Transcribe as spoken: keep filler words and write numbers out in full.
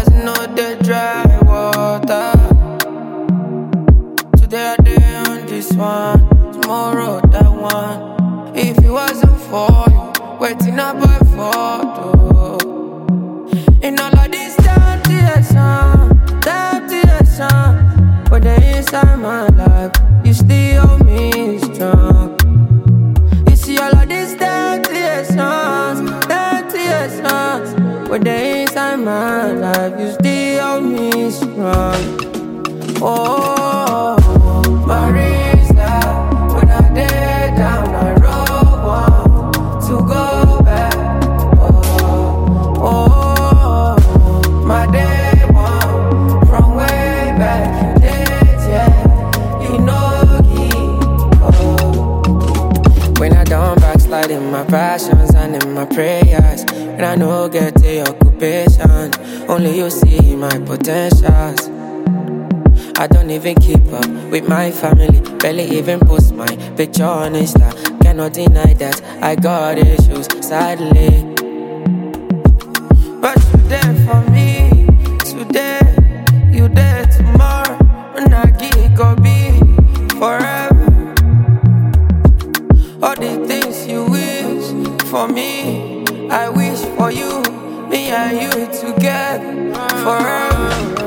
As you know the dry water. Today I day on this one, tomorrow that one. If it wasn't for you, waiting up by photo. In all of this temptation, temptation, but they inside my life, you still hold me strong. You see all of these temptations, temptations, but they inside my life, you still hold me strong. Oh, Marisa, when I did down, I wrote one to go back. Oh, oh, my day one from way back. You did, yeah, you know it. Oh, when I don't backslide in my passions and in my prayers, when I no get the occupation, only you see my potentials. I don't even keep up with my family, barely even post my picture on Insta. Cannot deny that I got issues, sadly. But you there for me, today, you there tomorrow. When I get go be forever. All the things you wish for me, I wish for you. Me and you together forever.